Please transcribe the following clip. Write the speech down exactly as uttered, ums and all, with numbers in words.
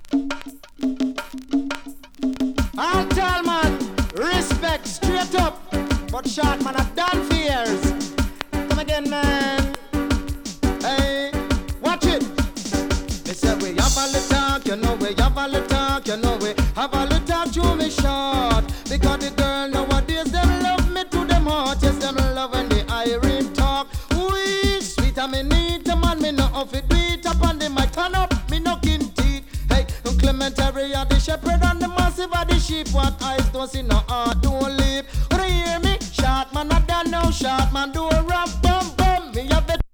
I'll tell man, respect straight up. But short man, I've done for years. Come again, man. Hey, watch it. They say we have a little talk, you know we have a little talk, you know we have a little talk to me short. Because the girl nowadays, them love me to them heart. Yes, them love when the iron talk. Ooh, sweet and me need a man, me no off it. Do it up on the mic, turn up, me no kin teeth. Hey, Clement area, the shepherd and the massive of the sheep. What eyes don't see, no heart don't live. When you hear me? Short man, I done now, short man, do a rap bump.